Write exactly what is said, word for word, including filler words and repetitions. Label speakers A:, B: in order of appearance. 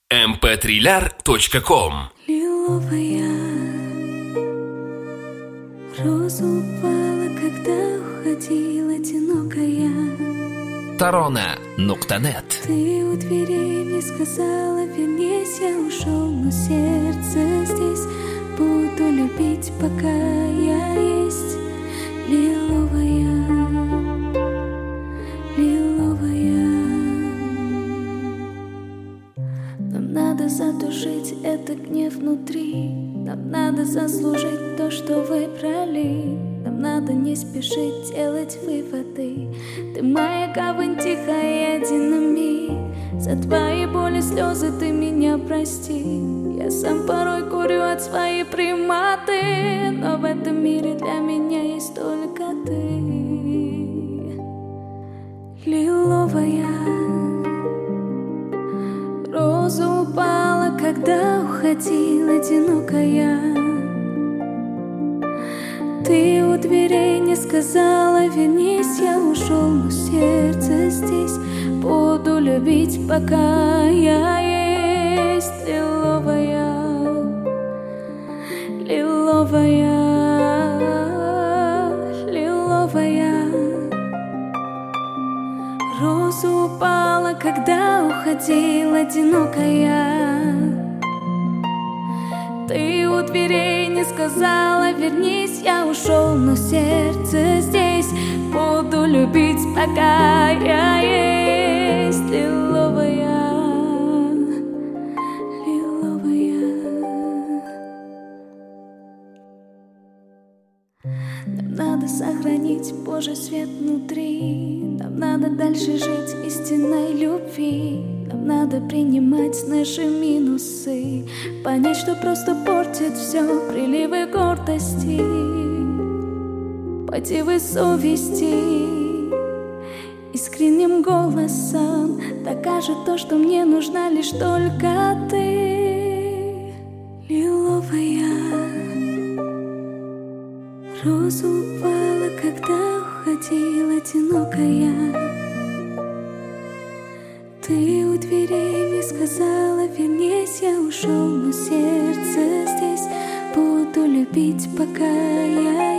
A: эм пэ триллер точка ком.
B: Лиловая роза упала, когда уходила одинокая.
C: Тарона нукта нет.
B: Ты у дверей мне сказала: вернись, я ушел, но сердце здесь. Буду любить, пока я есть. Лиловая, лиловая. Нам надо затушить этот гнев внутри. Нам надо заслужить то, что выбрали. Нам надо не спешить делать выводы. Ты моя гавань тихая, динамит. За твои боли, слезы ты меня прости. Я сам порой курю от своей приматы, но в этом мире для меня есть только ты. Лиловая роза упала, когда уходила одинокая. Ты у дверей не сказала: вернись, я ушел, но сердце здесь. Буду любить, пока я есть. Лиловая, лиловая, лиловая роза упала, когда уходила одинокая. Ты у дверей не сказала: вернись, я ушел, но сердце здесь. Буду любить, пока я есть. Лиловая, лиловая. Нам надо сохранить Божий свет внутри. Нам надо дальше жить истинной любви. Нам надо принимать наши минусы, понять, что просто портит все приливы гордости, мотивы совести. Искренним голосом докажет то, что мне нужна лишь только ты. Лиловая роза упала, когда уходила одинокая. Ты у дверей мне сказала: вернись, я ушел, но сердце здесь. Буду любить, пока я